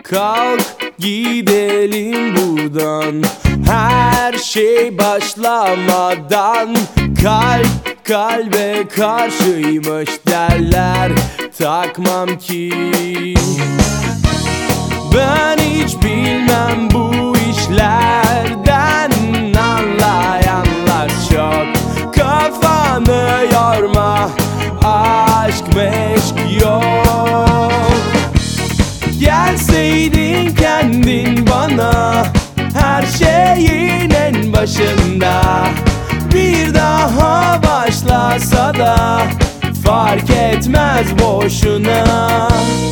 kalk gidelim buradan. Her şey başlamadan kalp kalbe karşıymış derler, takmam ki. Ben hiç bilmem bu işlerden, anlayanlar çok. Kafanı yorma, aşk meşk yok. Gelseydin kendin bana her şeyin en başında, bir daha başlasa da fark etmez boşuna.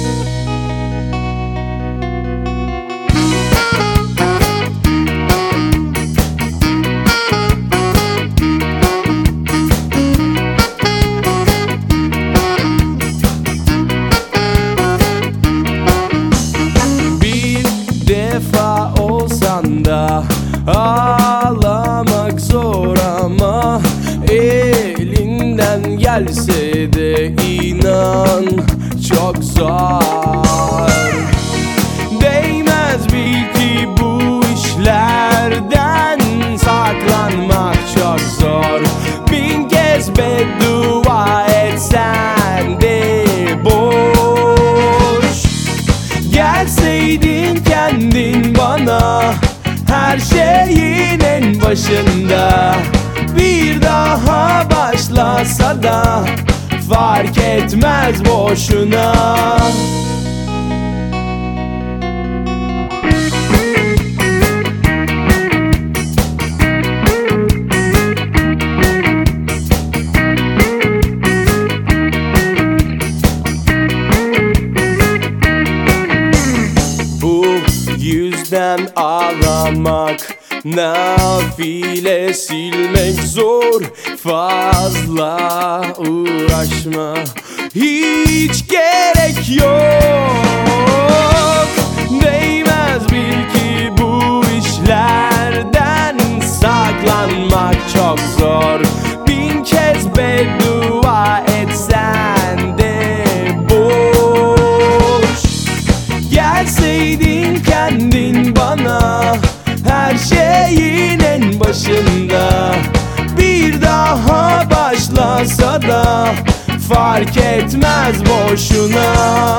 Defa olsan da ağlamak zor, ama elinden gelse de inan çok zor. Değmez bil ki bu işlerden, saklanmak çok zor. Bin kez beddua etsen de boş. Gelseydin kendin bana her şeyin en başında, bir daha başlasa da fark etmez boşuna. Yüzden ağlamak, nafile silmek zor. Fazla uğraşma, hiç gerek yok. Değmez bil ki bu işlerden, saklanmak çok zor. Bin kez beddua etsen de boş. Gelseydin kendin bana her şeyin en başında, bir daha başlasa da fark etmez boşuna.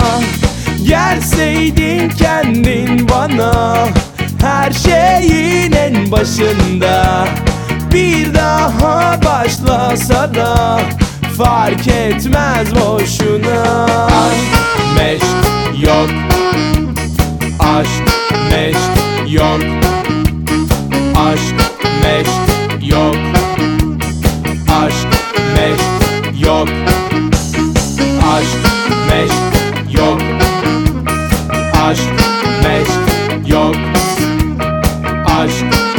Gelseydin kendin bana her şeyin en başında, bir daha başlasa da fark etmez boşuna. Aşk meşk yok, aşk meşk yok, aşk meşk yok, aşk meşk yok, aşk meşk yok, aşk meşk yok, aşk